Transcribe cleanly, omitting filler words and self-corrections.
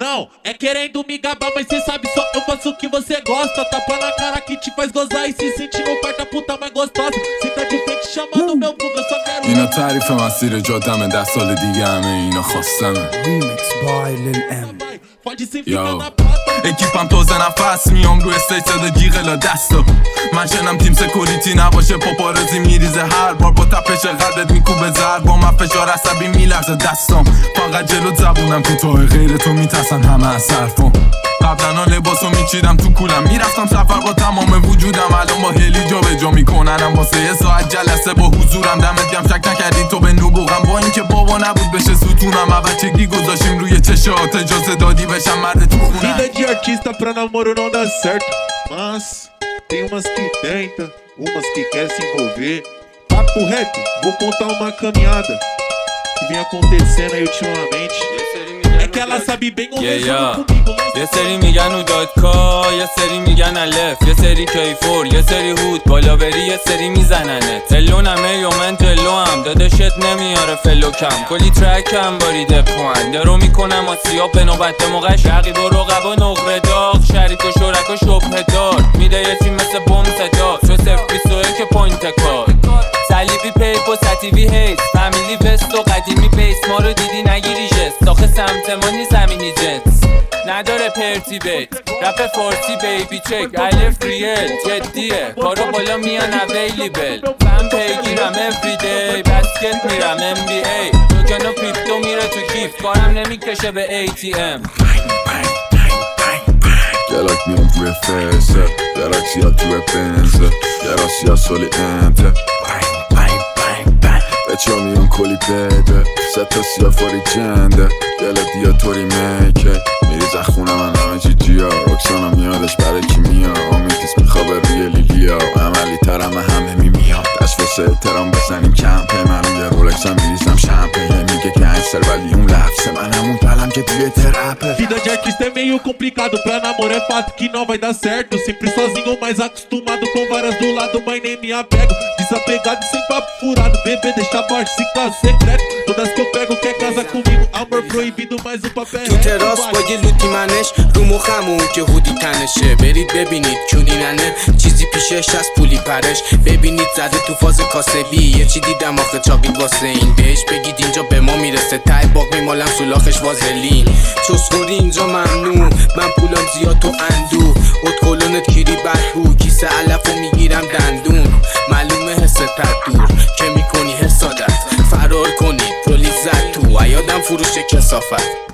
Não, é querendo me gabar, mas cê sabe só eu faço o que você gosta. Tapa na cara que te faz gozar e se sentir no quarto a puta mais gostosa. Cê tá de frente chamando meu vulgo, eu só quero اینا تعریف مسیر جادمه 10 سال دیگه همه اینا خواستمه Remix by Lil M. pode se ficar na pata. اکیپم تازه نفس میام رو استیج صدا جیغلا دستا من شنم تیم سکوریتی نباشه پاپارزی میریزه هر بار با تپش قدت میکوبه زر با من فشار عصبی میلرزه دستام فقط جلو زبونم کوتاه غیر تو میترسن همه از حرفام قبلا لباسو میچیدم تو کولم میرفتم سفر با تمام وجودم الان با هلی جا به جا میکننم واسه یه ساعت جلسه با حضورم دمت گرم شک نکردی تو به نبوغم با اینکه بابا نبود بشه ستونم بچگی گذاشیم روی چشات اجازه دادی بشم مرد تو خونم Vida de artista pra namoro não dá certo, mas tem umas que tenta, umas que quer se envolver. Papo reto, vou contar uma caminhada que vem acontecendo aí ultimamente. É que ela sabe bem o resumo comigo. یه سری میگن او دادکا یه سری میگن الف یه سری کیفور یه سری هود بالا بری یه سری میزننه تلونمه یا من تلو هم دادشت نمیاره فلو کم کلی ترک هم باریده پوان درو میکنم آسیا به نوبت موقع شقیب و رقب و نقره داغ شریک و شرک و شبه دار میده یه تیم مثل بوم صدا تو 021 که پوینت کار صلیبی پیپ و ستیوی هیست فامیلی وست و قدیمی بیس ما رو دیدی نگیری جست آخه سمت ما نیست همینی جنس نداره پرتی بیت رپ فورتی بیبی چک الف ریل جدیه کارو بالا میان اویلیبل من پیگیرم افریدی بسکت میرم NBA توکن و کریپتو میره تو کیف کارم نمیکشه به ATM گلک میام توی فسه گلکسیا توی بنزه گراسیا سولی انته بچه ها میان کلی بده ستا سیا فوری جنده گلک دیا توری میکه میریز خونه من همه چی جیا رکسانا میادش برای کی میاد آمیتیس میخوابه روی لیلیا عملی ترم همه میاد دست واسه احترام بزنیم کمپه من روی رولکس هم میریزم شمپه میگه گنگستر ولی اون لفظه من همون پلم که توی ترپه Vida de artista é meio complicado, pra namoro é fato que não vai dar certo. Sempre sozinho, mas acostumado com várias do lado, mas nem me apego. Desapegado e sem papo furado, bebê deixa baixo, se caso secreto. Todas que eu pego quer casar comigo, amor proibido, mas o papel é تو تراس با یه لوتی منش رو مخمون که هودی تنشه برید ببینید کونیننه چیزی پیشش از پولی پرش ببینید زده تو فاز کاسبی یه چی دیدم آخه چاقید واسه این بهش بگید اینجا به ما میرسه تای باق میمالم سولاخش وازلین چوسخوری اینجا ممنوع من پولم زیاد تو اندو اوت کلونت کیری بدبو کیسه علفو میگیرم دندون معلومه حست دور که میکنی حسادت فرار کنید پلیس زد تو ایادم فروش کسافت